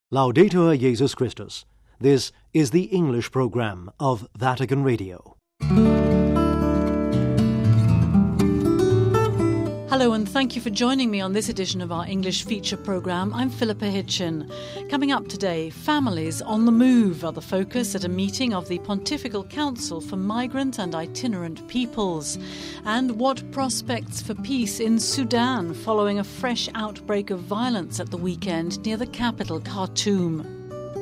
Laudetur Jesus Christus. This is the English program of Vatican Radio. Hello and thank you for joining me on this edition of our English feature programme. I'm Philippa Hitchin. Coming up today, families on the move are the focus at a meeting of the Pontifical Council for Migrant and Itinerant Peoples. And what prospects for peace in Sudan following a fresh outbreak of violence at the weekend near the capital, Khartoum.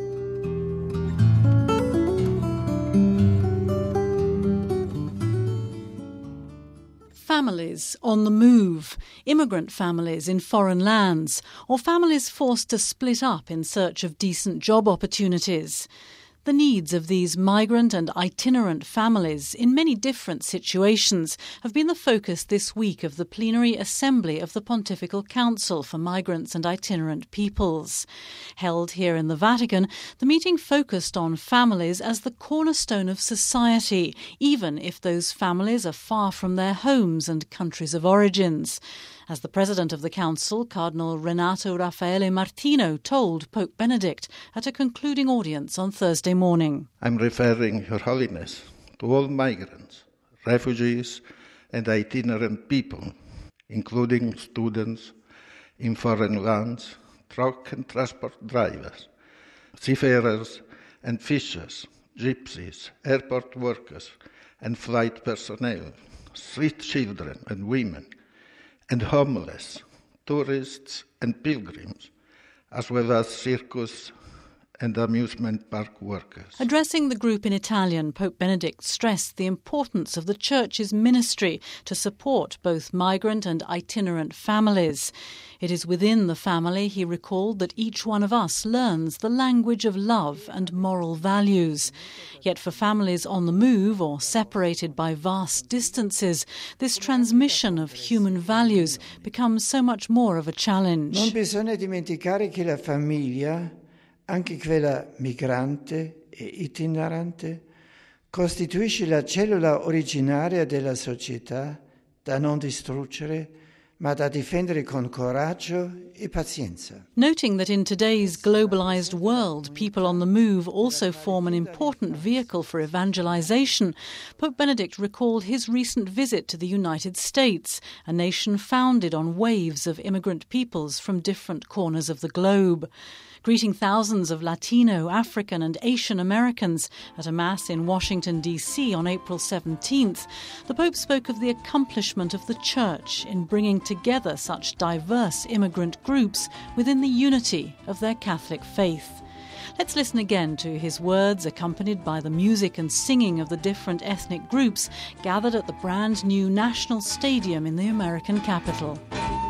Families on the move, immigrant families in foreign lands, or families forced to split up in search of decent job opportunities. The needs of these migrant and itinerant families in many different situations have been the focus this week of the plenary assembly of the Pontifical Council for Migrants and Itinerant Peoples. Held here in the Vatican, the meeting focused on families as the cornerstone of society, even if those families are far from their homes and countries of origins. As the President of the Council, Cardinal Renato Raffaele Martino, told Pope Benedict at a concluding audience on Thursday morning. I'm referring, Your Holiness, to all migrants, refugees and itinerant people, including students in foreign lands, truck and transport drivers, seafarers and fishers, gypsies, airport workers and flight personnel, street children and women, and homeless, tourists and pilgrims, as well as circus and amusement park workers. Addressing the group in Italian, Pope Benedict stressed the importance of the Church's ministry to support both migrant and itinerant families. It is within the family, he recalled, that each one of us learns the language of love and moral values. Yet for families on the move or separated by vast distances, this transmission of human values becomes so much more of a challenge. Non bisogna dimenticare che la famiglia, anche quella migrante e itinerante, costituisce la cellula originaria della società da non distruggere, ma da difendere con coraggio e pazienza. Noting that in today's globalized world, people on the move also form an important vehicle for evangelization, Pope Benedict recalled his recent visit to the United States, a nation founded on waves of immigrant peoples from different corners of the globe. Greeting thousands of Latino, African and Asian Americans at a Mass in Washington, D.C. on April 17th, the Pope spoke of the accomplishment of the Church in bringing together such diverse immigrant groups within the unity of their Catholic faith. Let's listen again to his words, accompanied by the music and singing of the different ethnic groups gathered at the brand new National Stadium in the American capital.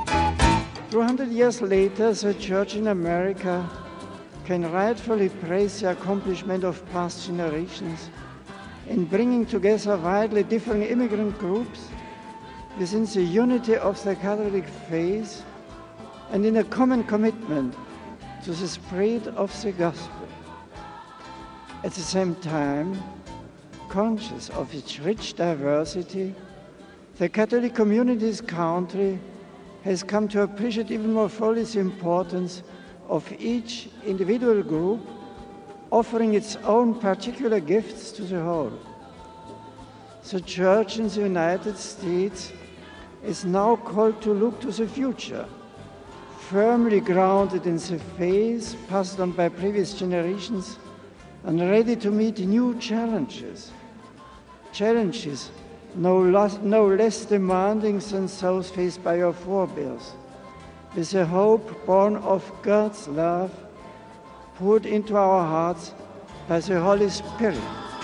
200 years later, the Church in America can rightfully praise the accomplishment of past generations in bringing together widely differing immigrant groups within the unity of the Catholic faith and in a common commitment to the spread of the gospel. At the same time, conscious of its rich diversity, the Catholic community's country has come to appreciate even more fully the importance of each individual group, offering its own particular gifts to the whole. The Church in the United States is now called to look to the future, firmly grounded in the faith passed on by previous generations and ready to meet new challenges. Challenges no less demanding than those faced by your forebears, with a hope born of God's love poured into our hearts by the Holy Spirit.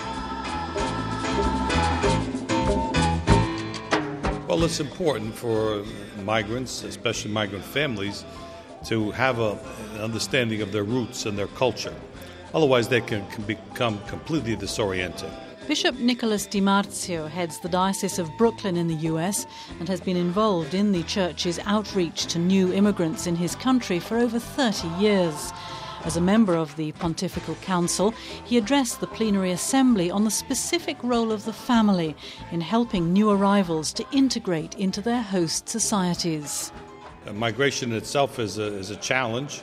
Well, it's important for migrants, especially migrant families, to have an understanding of their roots and their culture. Otherwise, they can become completely disoriented. Bishop Nicholas DiMarzio heads the Diocese of Brooklyn in the US and has been involved in the Church's outreach to new immigrants in his country for over 30 years. As a member of the Pontifical Council, he addressed the plenary assembly on the specific role of the family in helping new arrivals to integrate into their host societies. Migration itself is a challenge.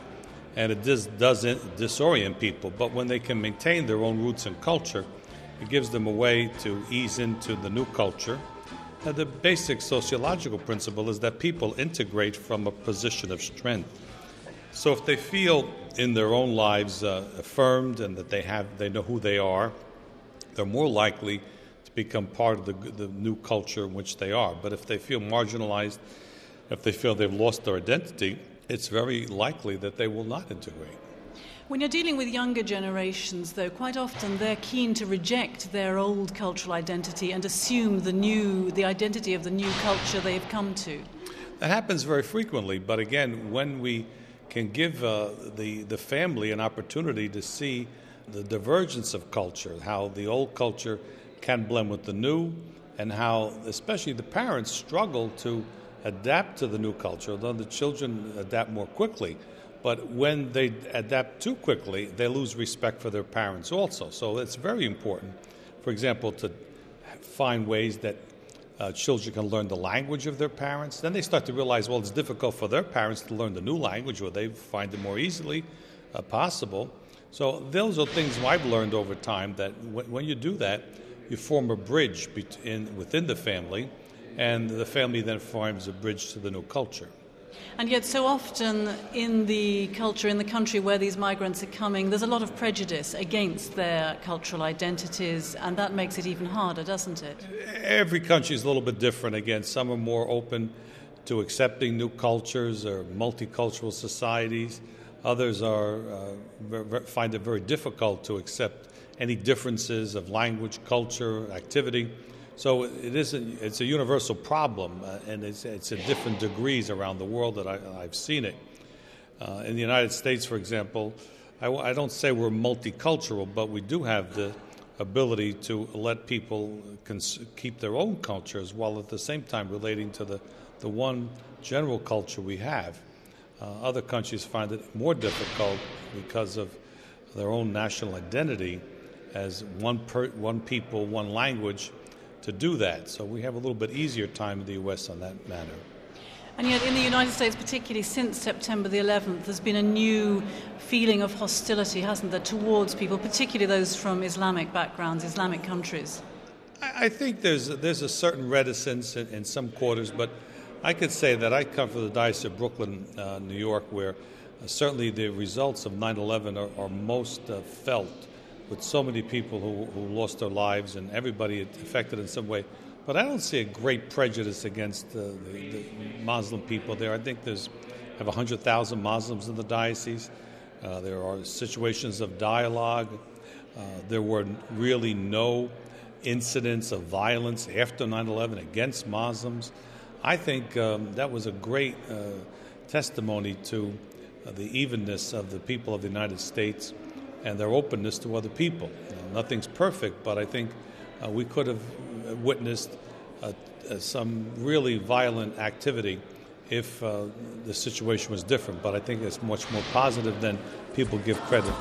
and it doesn't disorient people. But when they can maintain their own roots and culture, it gives them a way to ease into the new culture. The basic sociological principle is that people integrate from a position of strength. So if they feel in their own lives affirmed and that they know who they are, they're more likely to become part of the new culture in which they are. But if they feel marginalized, if they feel they've lost their identity, it's very likely that they will not integrate. When you're dealing with younger generations, though, quite often they're keen to reject their old cultural identity and assume the identity of the new culture they've come to. That happens very frequently, but again, when we can give the family an opportunity to see the divergence of culture, how the old culture can blend with the new, and how especially the parents struggle to adapt to the new culture, although the children adapt more quickly. But when they adapt too quickly, they lose respect for their parents also. So it's very important, for example, to find ways that children can learn the language of their parents. Then they start to realize, well, it's difficult for their parents to learn the new language, or they find it more easily possible. So those are things I've learned over time, that when you do that, you form a bridge within the family, and the family then forms a bridge to the new culture. And yet so often in the culture, in the country where these migrants are coming, there's a lot of prejudice against their cultural identities, and that makes it even harder, doesn't it? Every country is a little bit different. Again, some are more open to accepting new cultures or multicultural societies. Others find it very difficult to accept any differences of language, culture, activity. So it's a universal problem, and it's at different degrees around the world that I've seen it. In the United States, for example, I don't say we're multicultural, but we do have the ability to let people keep their own cultures while at the same time relating to the one general culture we have. Other countries find it more difficult because of their own national identity as one people, one language, to do that. So we have a little bit easier time in the U.S. on that matter. And yet in the United States, particularly since September the 11th, there's been a new feeling of hostility, hasn't there, towards people, particularly those from Islamic backgrounds, Islamic countries? I think there's a certain reticence in some quarters, but I could say that I come from the Diocese of Brooklyn, New York, where certainly the results of 9/11 are most felt, with so many people who lost their lives and everybody affected in some way. But I don't see a great prejudice against the Muslim people there. I think have 100,000 Muslims in the diocese. There are situations of dialogue. There were really no incidents of violence after 9/11 against Muslims. I think that was a great testimony to the evenness of the people of the United States and their openness to other people. Nothing's perfect, but I think we could have witnessed some really violent activity if the situation was different. But I think it's much more positive than people give credit.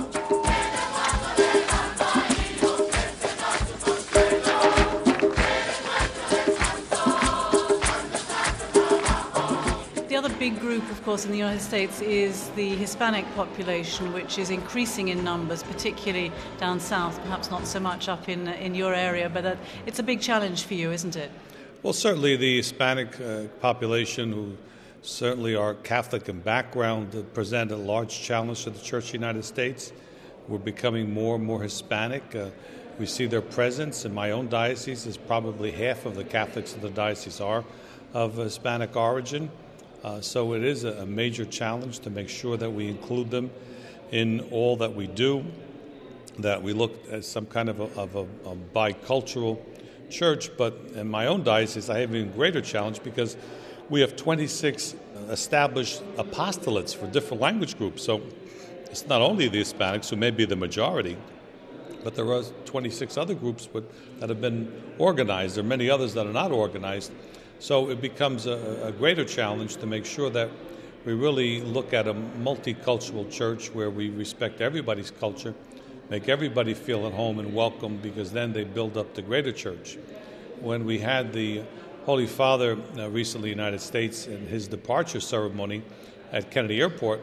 Big group, of course, in the United States is the Hispanic population, which is increasing in numbers, particularly down south, perhaps not so much up in your area, but it's a big challenge for you, isn't it? Well, certainly the Hispanic population, who certainly are Catholic in background, present a large challenge to the Church of the United States. We're becoming more and more Hispanic. We see their presence. In my own diocese, is probably half of the Catholics in the diocese are of Hispanic origin. So it is a major challenge to make sure that we include them in all that we do, that we look at some kind of a bicultural church. But in my own diocese, I have an even greater challenge because we have 26 established apostolates for different language groups. So it's not only the Hispanics, who may be the majority, but there are 26 other groups that have been organized. There are many others that are not organized. So it becomes a greater challenge to make sure that we really look at a multicultural church where we respect everybody's culture, make everybody feel at home and welcome, because then they build up the greater church. When we had the Holy Father recently in the United States in his departure ceremony at Kennedy Airport,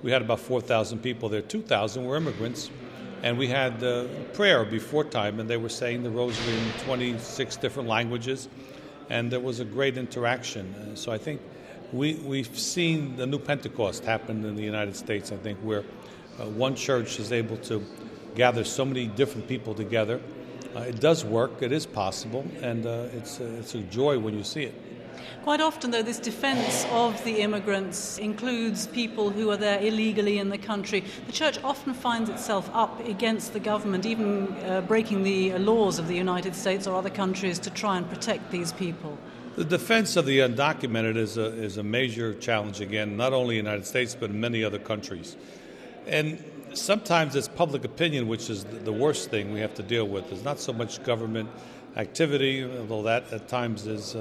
we had about 4,000 people there. 2,000 were immigrants. And we had prayer before time, and they were saying the rosary in 26 different languages, and there was a great interaction. So I think we've seen the new Pentecost happen in the United States, I think, where one church is able to gather so many different people together. It does work, it is possible, and it's a joy when you see it. Quite often, though, this defence of the immigrants includes people who are there illegally in the country. The Church often finds itself up against the government, even breaking the laws of the United States or other countries to try and protect these people. The defense of the undocumented is a major challenge, again, not only in the United States, but in many other countries. And sometimes it's public opinion, which is the worst thing we have to deal with. It's not so much government activity, although that at times is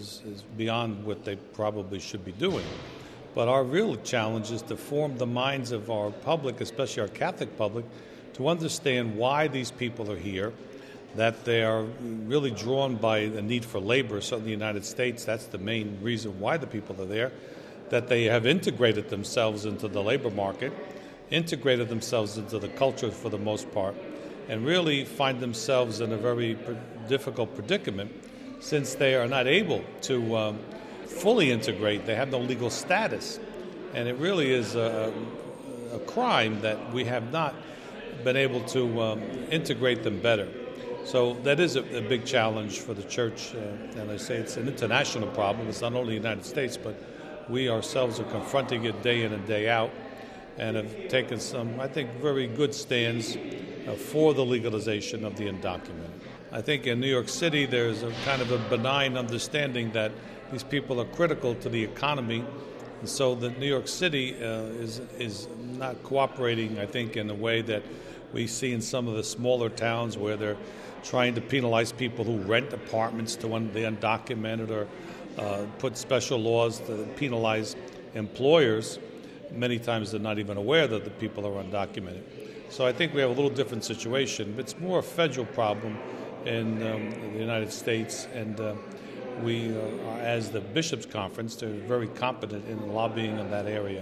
beyond what they probably should be doing. But our real challenge is to form the minds of our public, especially our Catholic public, to understand why these people are here, that they are really drawn by the need for labor. Certainly in the United States, that's the main reason why the people are there, that they have integrated themselves into the labor market, integrated themselves into the culture for the most part, and really find themselves in a very difficult predicament since they are not able to fully integrate. They have no legal status. And it really is a crime that we have not been able to integrate them better. So that is a big challenge for the Church. And I say it's an international problem. It's not only the United States, but we ourselves are confronting it day in and day out, and have taken some, I think, very good stands for the legalization of the undocumented. I think in New York City there's a kind of a benign understanding that these people are critical to the economy, and so that New York City is not cooperating, I think, in a way that we see in some of the smaller towns where they're trying to penalize people who rent apartments to the undocumented, or put special laws to penalize employers. Many times they're not even aware that the people are undocumented. So I think we have a little different situation. It's more a federal problem in the United States, and we, as the Bishops' Conference, are very competent in lobbying in that area.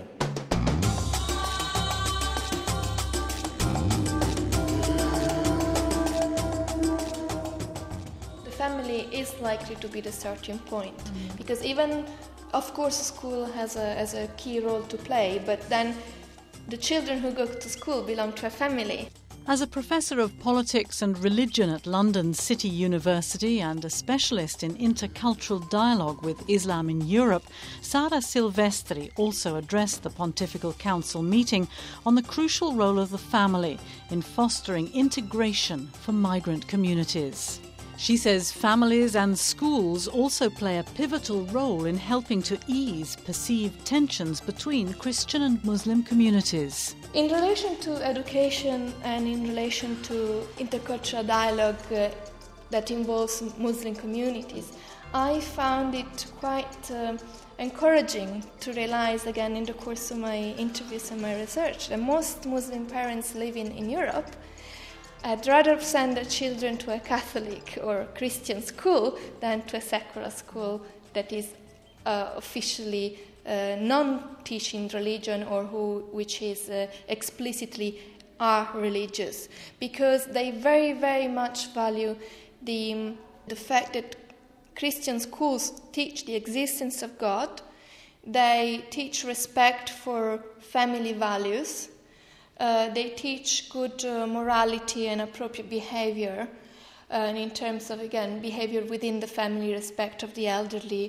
The family is likely to be the starting point, because even, of course, school has a key role to play, but then the children who go to school belong to a family. As a professor of politics and religion at London City University and a specialist in intercultural dialogue with Islam in Europe, Sara Silvestri also addressed the Pontifical Council meeting on the crucial role of the family in fostering integration for migrant communities. She says families and schools also play a pivotal role in helping to ease perceived tensions between Christian and Muslim communities. In relation to education and in relation to intercultural dialogue that involves Muslim communities, I found it quite encouraging to realize, again, in the course of my interviews and my research, that most Muslim parents living in Europe I'd rather send their children to a Catholic or Christian school than to a secular school that is officially non-teaching religion, or which is explicitly are religious, because they very, very much value the fact that Christian schools teach the existence of God. They teach respect for family values. They teach good morality and appropriate behavior, and in terms of, again, behavior within the family, respect of the elderly.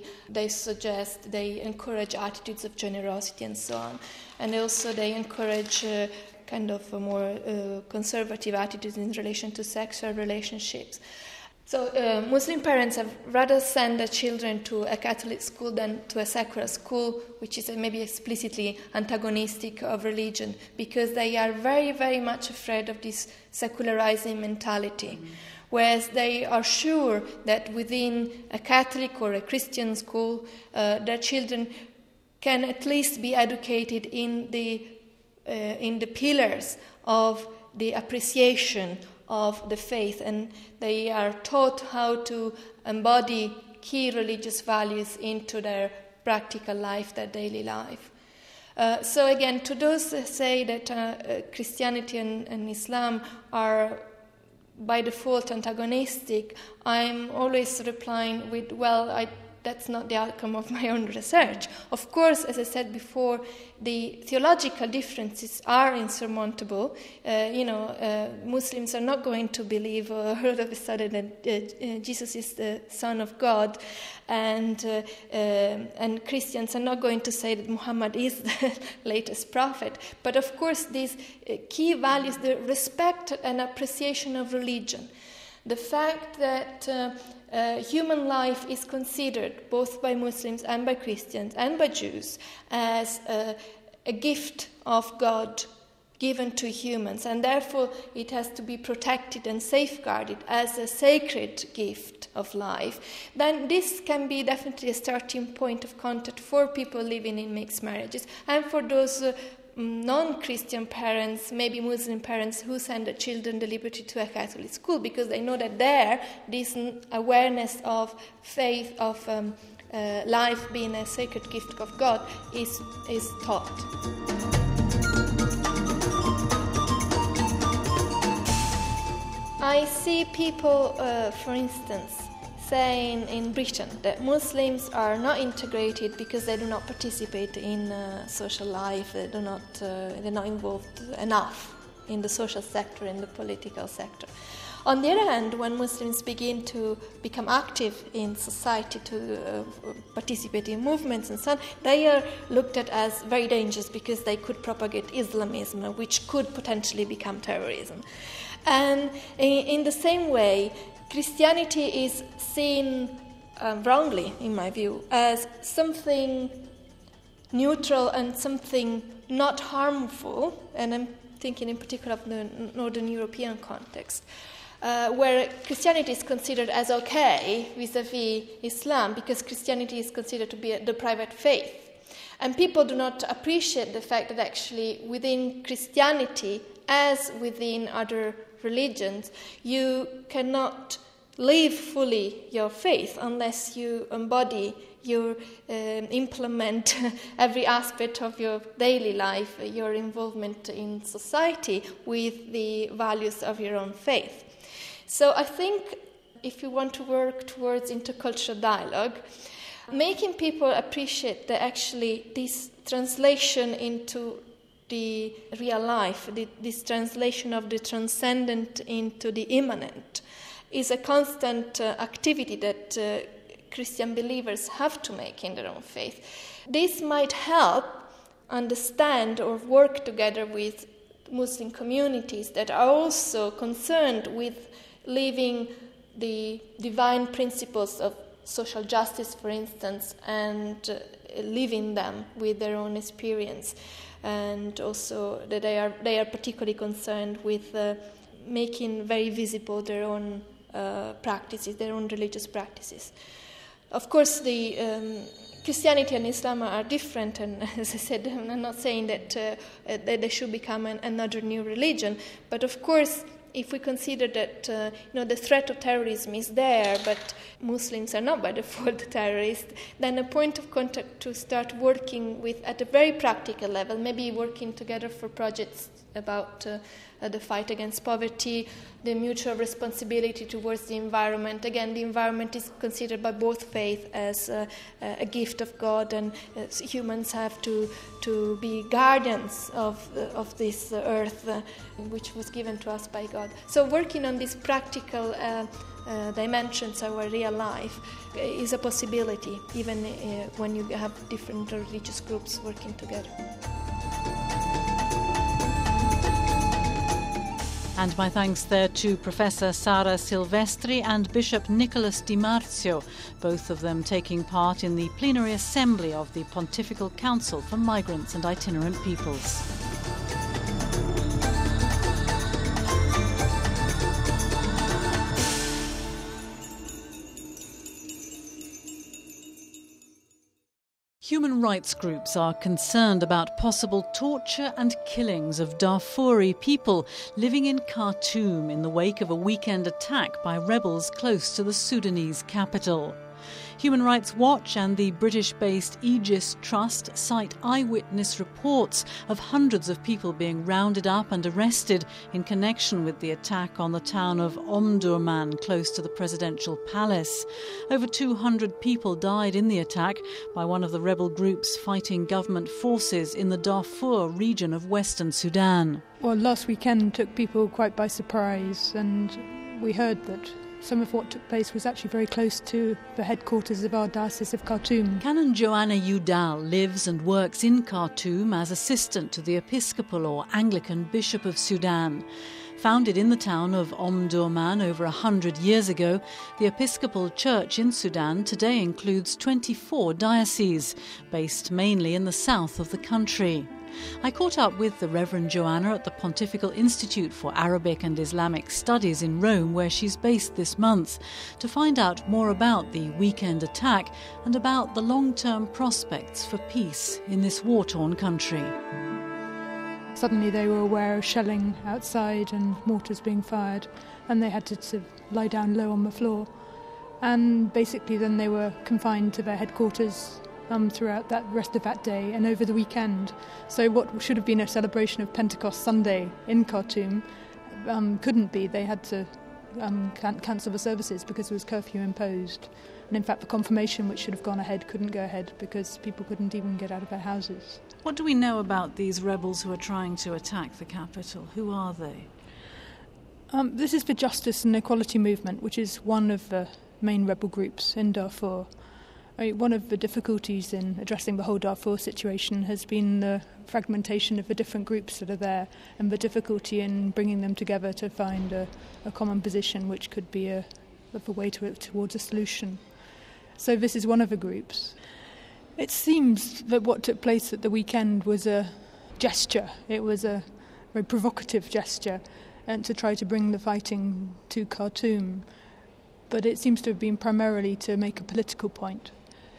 They encourage attitudes of generosity and so on. And also they encourage kind of a more conservative attitudes in relation to sexual relationships. So Muslim parents have rather send their children to a Catholic school than to a secular school, which is maybe explicitly antagonistic of religion, because they are very, very much afraid of this secularizing mentality. Whereas they are sure that within a Catholic or a Christian school, their children can at least be educated in the pillars of the appreciation of the faith, and they are taught how to embody key religious values into their practical life, their daily life. So again, to those who say that Christianity and Islam are by default antagonistic, I'm always replying with, well, that's not the outcome of my own research. Of course, as I said before, the theological differences are insurmountable. Muslims are not going to believe all of a sudden that Jesus is the Son of God, and Christians are not going to say that Muhammad is the latest prophet. But of course, these key values, the respect and appreciation of religion, the fact that human life is considered, both by Muslims and by Christians and by Jews, as a gift of God given to humans, and therefore it has to be protected and safeguarded as a sacred gift of life, then this can be definitely a starting point of contact for people living in mixed marriages, and for those non-Christian parents, maybe Muslim parents, who send their children deliberately to a Catholic school, because they know that there this awareness of faith, of life being a sacred gift of God is taught. I see people, for instance, saying in Britain that Muslims are not integrated because they do not participate in social life, they're not involved enough in the social sector, in the political sector. On the other hand, when Muslims begin to become active in society, to participate in movements and so on, they are looked at as very dangerous because they could propagate Islamism, which could potentially become terrorism. And in the same way, Christianity is seen wrongly, in my view, as something neutral and something not harmful, and I'm thinking in particular of the Northern European context, where Christianity is considered as okay vis-à-vis Islam, because Christianity is considered to be the private faith. And people do not appreciate the fact that actually within Christianity, as within other religions, you cannot live fully your faith unless you embody, you implement every aspect of your daily life, your involvement in society with the values of your own faith. So I think if you want to work towards intercultural dialogue, making people appreciate that actually this translation into the real life, this translation of the transcendent into the immanent, is a constant activity that Christian believers have to make in their own faith. This might help understand or work together with Muslim communities that are also concerned with living the divine principles of social justice, for instance, and living them with their own experience. And also that they are particularly concerned with making very visible their own practices, their own religious practices. Of course, the Christianity and Islam are different, and as I said, I'm not saying that they should become another new religion, but of course, if we consider that the threat of terrorism is there, but Muslims are not by default terrorists, then a point of contact to start working with at a very practical level, maybe working together for projects about the fight against poverty, the mutual responsibility towards the environment. Again, the environment is considered by both faiths as a gift of God, and humans have to be guardians of this earth, which was given to us by God. So working on these practical dimensions of our real life is a possibility, even when you have different religious groups working together. And my thanks there to Professor Sara Silvestri and Bishop Nicholas Di Marzio, both of them taking part in the plenary assembly of the Pontifical Council for Migrants and Itinerant Peoples. Human rights groups are concerned about possible torture and killings of Darfuri people living in Khartoum in the wake of a weekend attack by rebels close to the Sudanese capital. Human Rights Watch and the British-based Aegis Trust cite eyewitness reports of hundreds of people being rounded up and arrested in connection with the attack on the town of Omdurman, close to the presidential palace. Over 200 people died in the attack by one of the rebel groups fighting government forces in the Darfur region of Western Sudan. Well, last weekend took people quite by surprise, and we heard that some of what took place was actually very close to the headquarters of our Diocese of Khartoum. Canon Joanna Udall lives and works in Khartoum as assistant to the Episcopal or Anglican Bishop of Sudan. Founded in the town of Omdurman over 100 years ago, the Episcopal Church in Sudan today includes 24 dioceses, based mainly in the south of the country. I caught up with the Reverend Joanna at the Pontifical Institute for Arabic and Islamic Studies in Rome, where she's based this month, to find out more about the weekend attack and about the long-term prospects for peace in this war-torn country. Suddenly they were aware of shelling outside and mortars being fired, and they had to sort of lie down low on the floor. And basically then they were confined to their headquarters throughout that rest of that day and over the weekend. So what should have been a celebration of Pentecost Sunday in Khartoum couldn't be. They had to cancel the services because there was curfew imposed. And in fact the confirmation, which should have gone ahead, couldn't go ahead because people couldn't even get out of their houses. What do we know about these rebels who are trying to attack the capital? Who are they? This is the Justice and Equality Movement, which is one of the main rebel groups in Darfur. One of the difficulties in addressing the whole Darfur situation has been the fragmentation of the different groups that are there and the difficulty in bringing them together to find a common position which could be a way towards a solution. So this is one of the groups. It seems that what took place at the weekend was a gesture. It was a very provocative gesture and to try to bring the fighting to Khartoum. But it seems to have been primarily to make a political point.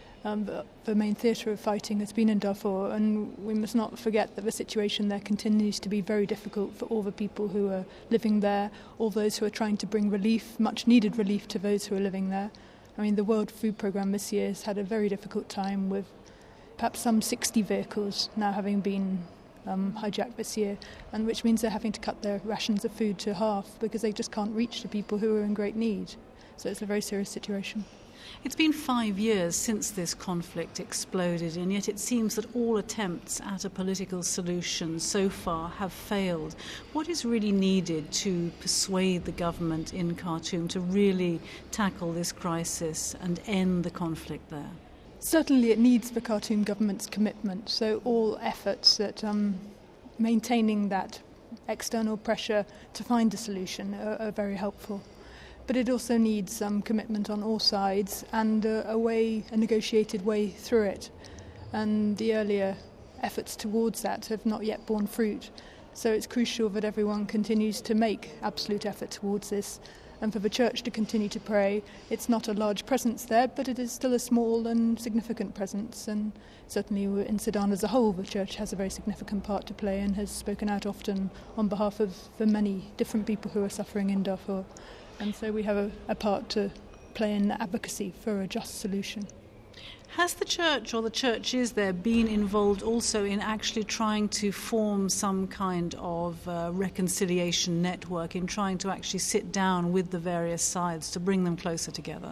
The main theatre of fighting has been in Darfur, and we must not forget that the situation there continues to be very difficult for all the people who are living there, all those who are trying to bring relief, much needed relief to those who are living there. I mean, the World Food Programme this year has had a very difficult time with perhaps some 60 vehicles now having been hijacked this year, and which means they're having to cut their rations of food to half because they just can't reach the people who are in great need. So it's a very serious situation. It's been 5 years since this conflict exploded, and yet it seems that all attempts at a political solution so far have failed. What is really needed to persuade the government in Khartoum to really tackle this crisis and end the conflict there? Certainly it needs the Khartoum government's commitment, so all efforts at maintaining that external pressure to find a solution are very helpful. But it also needs some commitment on all sides and a negotiated way through it. And the earlier efforts towards that have not yet borne fruit. So it's crucial that everyone continues to make absolute effort towards this and for the Church to continue to pray. It's not a large presence there, but it is still a small and significant presence. And certainly in Sudan as a whole, the Church has a very significant part to play and has spoken out often on behalf of the many different people who are suffering in Darfur. And so we have a part to play in advocacy for a just solution. Has the Church or the churches there been involved also in actually trying to form some kind of reconciliation network, in trying to actually sit down with the various sides to bring them closer together?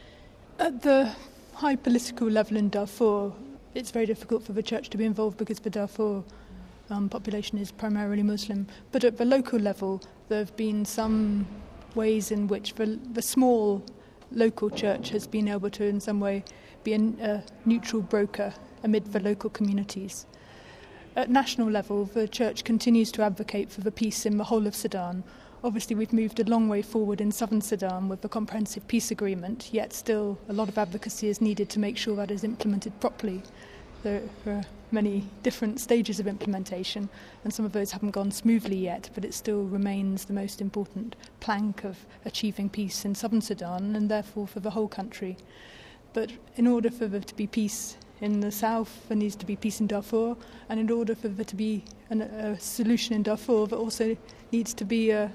At the high political level in Darfur, it's very difficult for the Church to be involved because the Darfur population is primarily Muslim. But at the local level, there have been some ways in which the small local church has been able to in some way be a neutral broker amid the local communities. At national level, the Church continues to advocate for the peace in the whole of Sudan. Obviously, we've moved a long way forward in southern Sudan with the Comprehensive Peace Agreement, yet still a lot of advocacy is needed to make sure that is implemented properly. There are many different stages of implementation, and some of those haven't gone smoothly yet, but it still remains the most important plank of achieving peace in southern Sudan and therefore for the whole country. But in order for there to be peace in the south, there needs to be peace in Darfur, and in order for there to be a solution in Darfur, there also needs to be a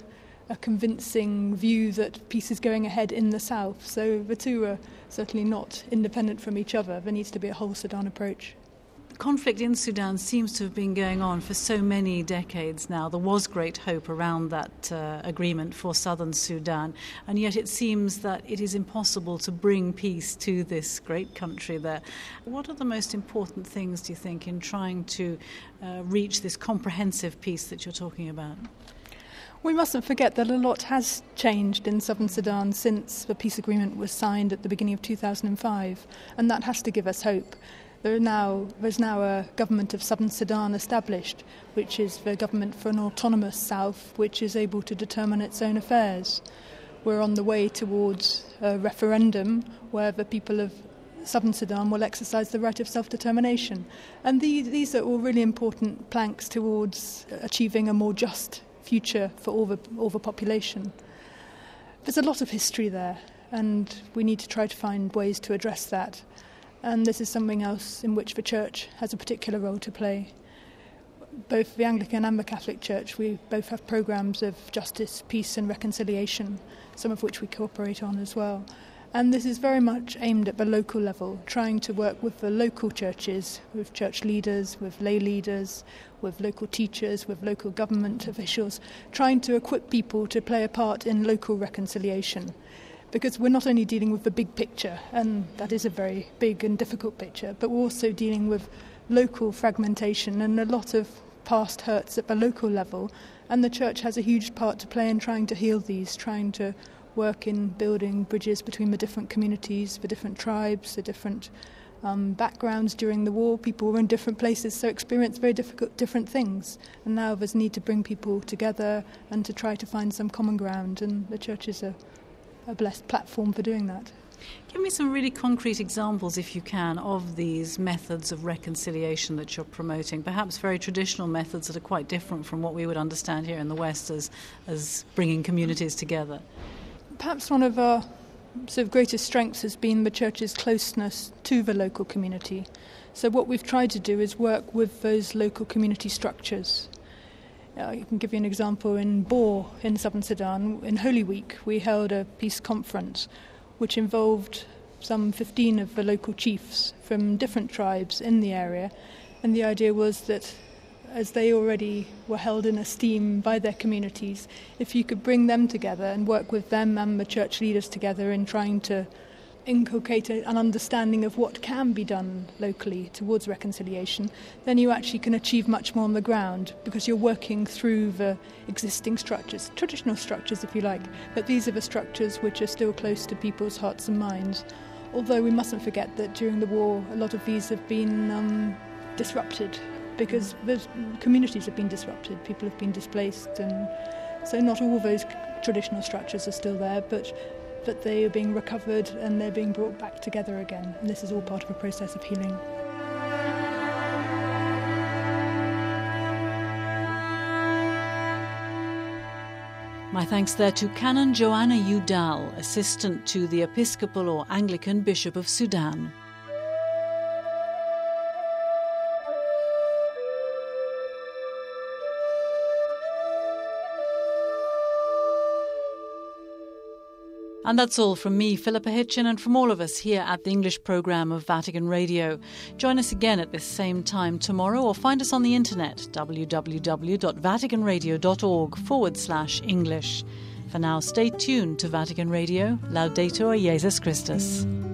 a convincing view that peace is going ahead in the south. So the two are certainly not independent from each other. There needs to be a whole Sudan approach. Conflict in Sudan seems to have been going on for so many decades now. There was great hope around that agreement for southern Sudan, and yet it seems that it is impossible to bring peace to this great country there. What are the most important things, do you think, in trying to reach this comprehensive peace that you're talking about? We mustn't forget that a lot has changed in southern Sudan since the peace agreement was signed at the beginning of 2005, and that has to give us hope. There's now a government of southern Sudan established, which is the government for an autonomous south, which is able to determine its own affairs. We're on the way towards a referendum where the people of southern Sudan will exercise the right of self-determination. And these are all really important planks towards achieving a more just future for all the population. There's a lot of history there, and we need to try to find ways to address that. And this is something else in which the Church has a particular role to play. Both the Anglican and the Catholic Church, we both have programmes of justice, peace and reconciliation, some of which we cooperate on as well. And this is very much aimed at the local level, trying to work with the local churches, with church leaders, with lay leaders, with local teachers, with local government officials, trying to equip people to play a part in local reconciliation. Because we're not only dealing with the big picture, and that is a very big and difficult picture, but we're also dealing with local fragmentation and a lot of past hurts at the local level. And the Church has a huge part to play in trying to heal these, trying to work in building bridges between the different communities, the different tribes, the different backgrounds during the war. People were in different places, so experienced very different things. And now there's need to bring people together and to try to find some common ground, and the Church is a blessed platform for doing that. Give me some really concrete examples, if you can, of these methods of reconciliation that you're promoting, perhaps very traditional methods that are quite different from what we would understand here in the West as bringing communities together. Perhaps one of our sort of greatest strengths has been the Church's closeness to the local community. So what we've tried to do is work with those local community structures. I can give you an example. In Bor, in southern Sudan, in Holy Week, we held a peace conference which involved some 15 of the local chiefs from different tribes in the area. And the idea was that as they already were held in esteem by their communities, if you could bring them together and work with them and the church leaders together in trying to inculcate an understanding of what can be done locally towards reconciliation, then you actually can achieve much more on the ground, because you're working through the existing structures, traditional structures if you like, but these are the structures which are still close to people's hearts and minds. Although we mustn't forget that during the war a lot of these have been disrupted, because the communities have been disrupted, people have been displaced, and so not all those traditional structures are still there, but they are being recovered and they're being brought back together again. And this is all part of a process of healing. My thanks there to Canon Joanna Udall, Assistant to the Episcopal or Anglican Bishop of Sudan. And that's all from me, Philippa Hitchin, and from all of us here at the English programme of Vatican Radio. Join us again at this same time tomorrow, or find us on the internet, www.vaticanradio.org/English. For now, stay tuned to Vatican Radio. Laudetur Jesus Christus.